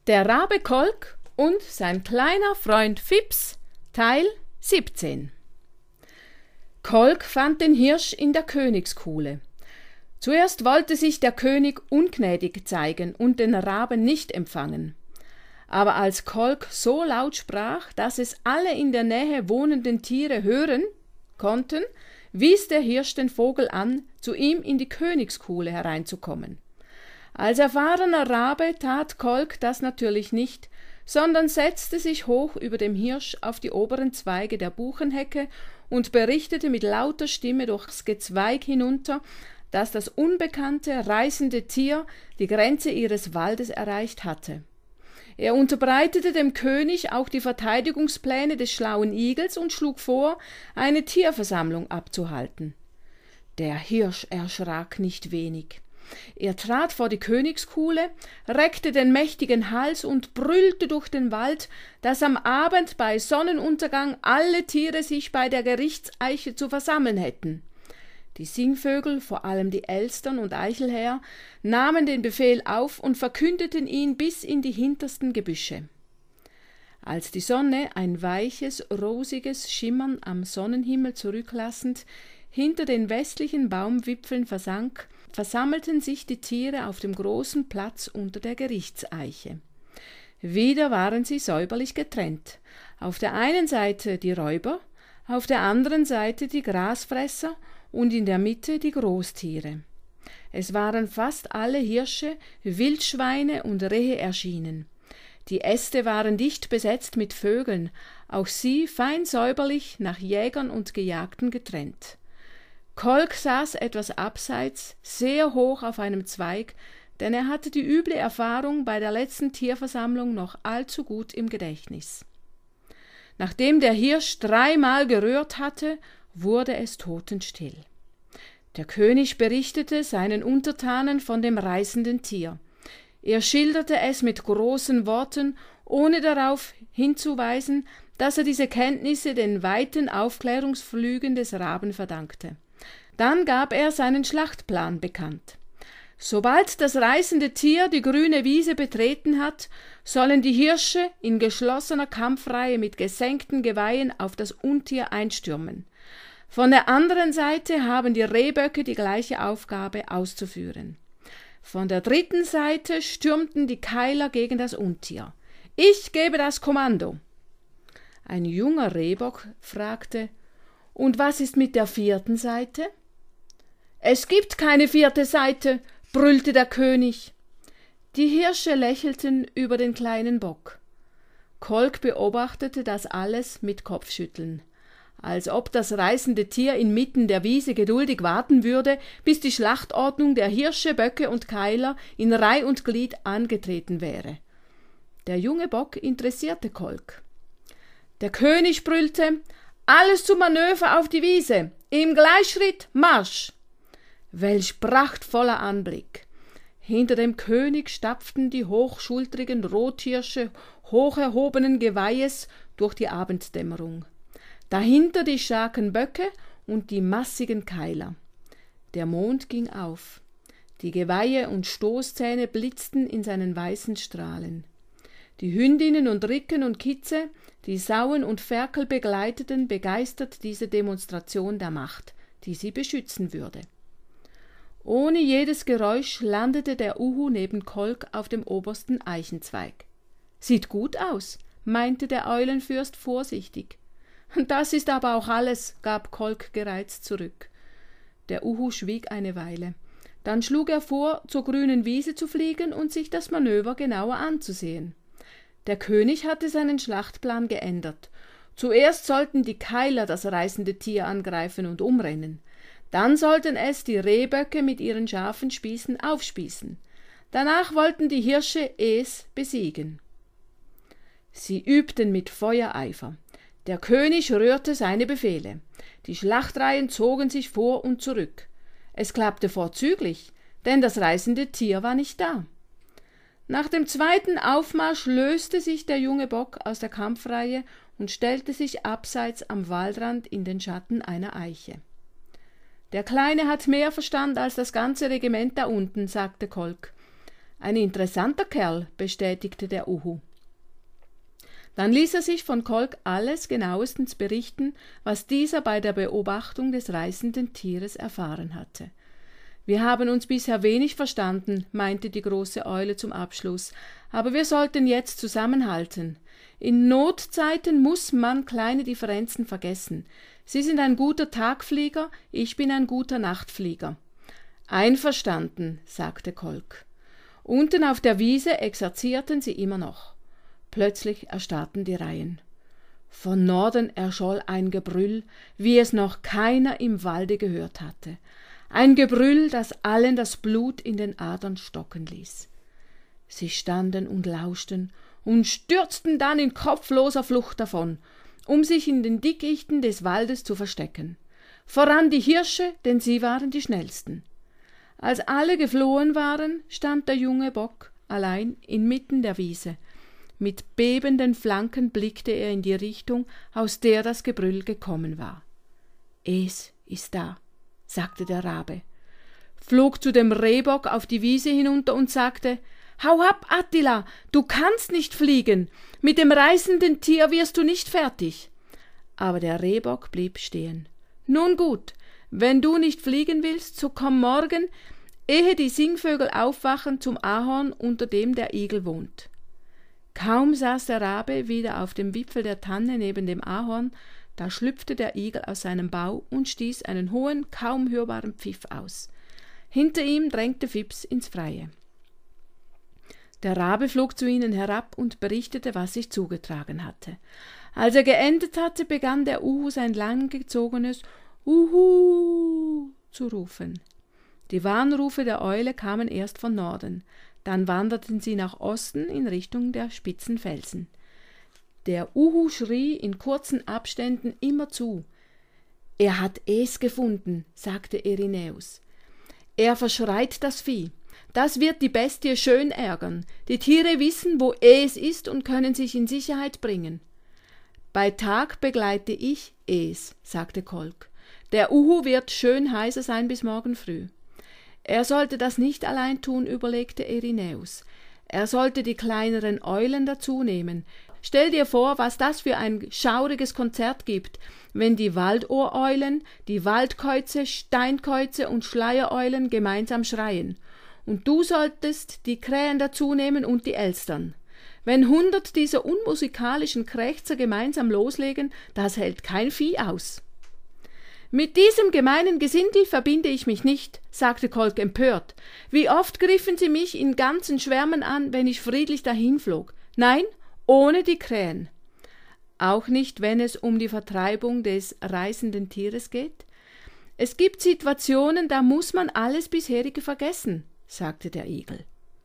Der Rabe Kolk und sein kleiner Freund Fips, Teil 17. Kolk fand den Hirsch in der Königskuhle. Zuerst wollte sich der König ungnädig zeigen und den Raben nicht empfangen. Aber als Kolk so laut sprach, dass es alle in der Nähe wohnenden Tiere hören konnten, wies der Hirsch den Vogel an, zu ihm in die Königskuhle hereinzukommen. Als erfahrener Rabe tat Kolk das natürlich nicht, sondern setzte sich hoch über dem Hirsch auf die oberen Zweige der Buchenhecke und berichtete mit lauter Stimme durchs Gezweig hinunter, dass das unbekannte, reißende Tier die Grenze ihres Waldes erreicht hatte. Er unterbreitete dem König auch die Verteidigungspläne des schlauen Igels und schlug vor, eine Tierversammlung abzuhalten. Der Hirsch erschrak nicht wenig. Er trat vor die Königskuhle, reckte den mächtigen Hals und brüllte durch den Wald, dass am Abend bei Sonnenuntergang alle Tiere sich bei der Gerichtseiche zu versammeln hätten. Die Singvögel, vor allem die Elstern und Eichelhäher, nahmen den Befehl auf und verkündeten ihn bis in die hintersten Gebüsche. Als die Sonne, ein weiches, rosiges Schimmern am Sonnenhimmel zurücklassend, hinter den westlichen Baumwipfeln versank, versammelten sich die Tiere auf dem großen Platz unter der Gerichtseiche. Wieder waren sie säuberlich getrennt. Auf der einen Seite die Räuber, auf der anderen Seite die Grasfresser und in der Mitte die Großtiere. Es waren fast alle Hirsche, Wildschweine und Rehe erschienen. Die Äste waren dicht besetzt mit Vögeln, auch sie fein säuberlich nach Jägern und Gejagten getrennt. Kolk saß etwas abseits, sehr hoch auf einem Zweig, denn er hatte die üble Erfahrung bei der letzten Tierversammlung noch allzu gut im Gedächtnis. Nachdem der Hirsch 3-mal gerührt hatte, wurde es totenstill. Der König berichtete seinen Untertanen von dem reißenden Tier. Er schilderte es mit großen Worten, ohne darauf hinzuweisen, dass er diese Kenntnisse den weiten Aufklärungsflügen des Raben verdankte. Dann gab er seinen Schlachtplan bekannt. Sobald das reißende Tier die grüne Wiese betreten hat, sollen die Hirsche in geschlossener Kampfreihe mit gesenkten Geweihen auf das Untier einstürmen. Von der anderen Seite haben die Rehböcke die gleiche Aufgabe auszuführen. Von der dritten Seite stürmten die Keiler gegen das Untier. Ich gebe das Kommando. Ein junger Rehbock fragte: Und was ist mit der vierten Seite? Es gibt keine vierte Seite, brüllte der König. Die Hirsche lächelten über den kleinen Bock. Kolk beobachtete das alles mit Kopfschütteln, als ob das reißende Tier inmitten der Wiese geduldig warten würde, bis die Schlachtordnung der Hirsche, Böcke und Keiler in Reih und Glied angetreten wäre. Der junge Bock interessierte Kolk. Der König brüllte: Alles zum Manöver auf die Wiese, im Gleichschritt Marsch! Welch prachtvoller Anblick! Hinter dem König stapften die hochschultrigen Rothirsche hoch erhobenen Geweihes durch die Abenddämmerung. Dahinter die starken Böcke und die massigen Keiler. Der Mond ging auf. Die Geweihe und Stoßzähne blitzten in seinen weißen Strahlen. Die Hündinnen und Ricken und Kitze, die Sauen und Ferkel begleiteten, begeistert diese Demonstration der Macht, die sie beschützen würde. Ohne jedes Geräusch landete der Uhu neben Kolk auf dem obersten Eichenzweig. »Sieht gut aus«, meinte der Eulenfürst vorsichtig. »Das ist aber auch alles«, gab Kolk gereizt zurück. Der Uhu schwieg eine Weile. Dann schlug er vor, zur grünen Wiese zu fliegen und sich das Manöver genauer anzusehen. Der König hatte seinen Schlachtplan geändert. Zuerst sollten die Keiler das reißende Tier angreifen und umrennen. Dann sollten es die Rehböcke mit ihren scharfen Spießen aufspießen. Danach wollten die Hirsche es besiegen. Sie übten mit Feuereifer. Der König rührte seine Befehle. Die Schlachtreihen zogen sich vor und zurück. Es klappte vorzüglich, denn das reißende Tier war nicht da. Nach dem zweiten Aufmarsch löste sich der junge Bock aus der Kampfreihe und stellte sich abseits am Waldrand in den Schatten einer Eiche. »Der Kleine hat mehr Verstand als das ganze Regiment da unten«, sagte Kolk. Ein interessanter Kerl, bestätigte der Uhu. Dann ließ er sich von Kolk alles genauestens berichten, was dieser bei der Beobachtung des reißenden Tieres erfahren hatte. »Wir haben uns bisher wenig verstanden«, meinte die große Eule zum Abschluss, »aber wir sollten jetzt zusammenhalten. In Notzeiten muss man kleine Differenzen vergessen. Sie sind ein guter Tagflieger, ich bin ein guter Nachtflieger.« »Einverstanden«, sagte Kolk. Unten auf der Wiese exerzierten sie immer noch. Plötzlich erstarrten die Reihen. Von Norden erscholl ein Gebrüll, wie es noch keiner im Walde gehört hatte. Ein Gebrüll, das allen das Blut in den Adern stocken ließ. Sie standen und lauschten und stürzten dann in kopfloser Flucht davon, um sich in den Dickichten des Waldes zu verstecken. Voran die Hirsche, denn sie waren die schnellsten. Als alle geflohen waren, stand der junge Bock allein inmitten der Wiese. Mit bebenden Flanken blickte er in die Richtung, aus der das Gebrüll gekommen war. »Es ist da«, sagte der Rabe, flog zu dem Rehbock auf die Wiese hinunter und sagte: »Hau ab, Attila, du kannst nicht fliegen, mit dem reißenden Tier wirst du nicht fertig.« Aber der Rehbock blieb stehen. »Nun gut, wenn du nicht fliegen willst, so komm morgen, ehe die Singvögel aufwachen, zum Ahorn, unter dem der Igel wohnt.« Kaum saß der Rabe wieder auf dem Wipfel der Tanne neben dem Ahorn, da schlüpfte der Igel aus seinem Bau und stieß einen hohen, kaum hörbaren Pfiff aus. Hinter ihm drängte Fips ins Freie. Der Rabe flog zu ihnen herab und berichtete, was sich zugetragen hatte. Als er geendet hatte, begann der Uhu sein langgezogenes Uhu zu rufen. Die Warnrufe der Eule kamen erst von Norden, dann wanderten sie nach Osten in Richtung der spitzen Felsen. Der Uhu schrie in kurzen Abständen immer zu. »Er hat Es gefunden«, sagte Irenäus. »Er verschreit das Vieh. Das wird die Bestie schön ärgern. Die Tiere wissen, wo Es ist und können sich in Sicherheit bringen.« »Bei Tag begleite ich Es«, sagte Kolk. »Der Uhu wird schön heiser sein bis morgen früh.« Er sollte das nicht allein tun, überlegte Irenäus. Er sollte die kleineren Eulen dazu nehmen. Stell dir vor, was das für ein schauriges Konzert gibt, wenn die Waldohreulen, die Waldkäuze, Steinkäuze und Schleiereulen gemeinsam schreien. Und du solltest die Krähen dazu nehmen und die Elstern. Wenn 100 dieser unmusikalischen Krächzer gemeinsam loslegen, das hält kein Vieh aus. »Mit diesem gemeinen Gesindel verbinde ich mich nicht«, sagte Kolk empört. »Wie oft griffen sie mich in ganzen Schwärmen an, wenn ich friedlich dahinflog. Nein, ohne die Krähen.« »Auch nicht, wenn es um die Vertreibung des reißenden Tieres geht? Es gibt Situationen, da muss man alles bisherige vergessen«, sagte der Igel.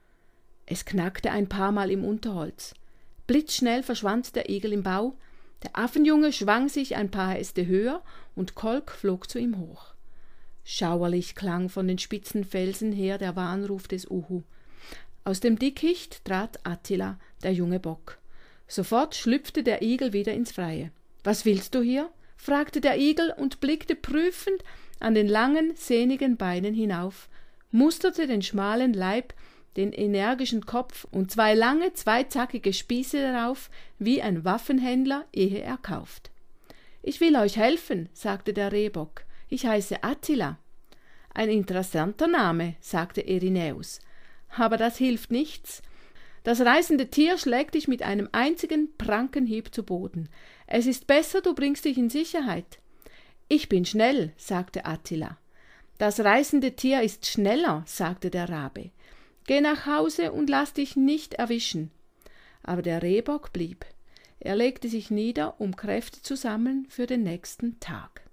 Es knackte ein paar Mal im Unterholz. Blitzschnell verschwand der Igel im Bau. Der Affenjunge schwang sich ein paar Äste höher und Kolk flog zu ihm hoch. Schauerlich klang von den spitzen Felsen her der Warnruf des Uhu. Aus dem Dickicht trat Attila, der junge Bock. Sofort schlüpfte der Igel wieder ins Freie. »Was willst du hier?« fragte der Igel und blickte prüfend an den langen, sehnigen Beinen hinauf, musterte den schmalen Leib, den energischen Kopf und 2 lange, zweizackige Spieße darauf, wie ein Waffenhändler, ehe er kauft. »Ich will euch helfen«, sagte der Rehbock. »Ich heiße Attila.« »Ein interessanter Name«, sagte Irenäus. »Aber das hilft nichts. Das reißende Tier schlägt dich mit einem einzigen Prankenhieb zu Boden. Es ist besser, du bringst dich in Sicherheit.« »Ich bin schnell«, sagte Attila. »Das reißende Tier ist schneller«, sagte der Rabe. »Geh nach Hause und lass dich nicht erwischen.« Aber der Rehbock blieb. Er legte sich nieder, um Kräfte zu sammeln für den nächsten Tag.